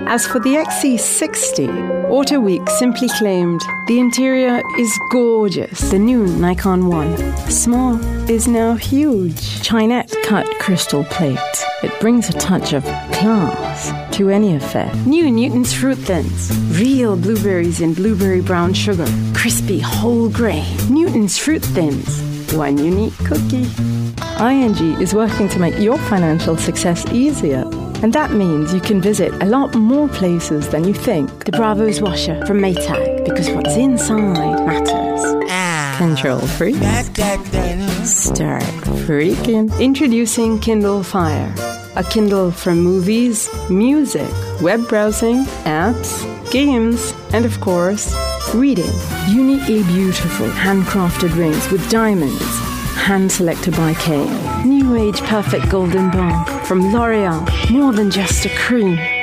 As for the XC60, Auto Week simply claimed, the interior is gorgeous. The new Nikon One. Small is now huge. Chinette cut crystal plate. It brings a touch of class to any affair. New Newton's Fruit Thins. Real blueberries in blueberry brown sugar. Crispy whole grain. Newton's Fruit Thins. One unique cookie. ING is working to make your financial success easier. And that means you can visit a lot more places than you think. The Bravos washer from Maytag, because what's inside matters. Control freak. Start freaking. Introducing Kindle Fire. A Kindle for movies, music, web browsing, apps, games, and of course, reading. Uniquely beautiful handcrafted rings with diamonds. Hand selected by Kane. New age perfect golden bond from L'Oreal. More than just a cream.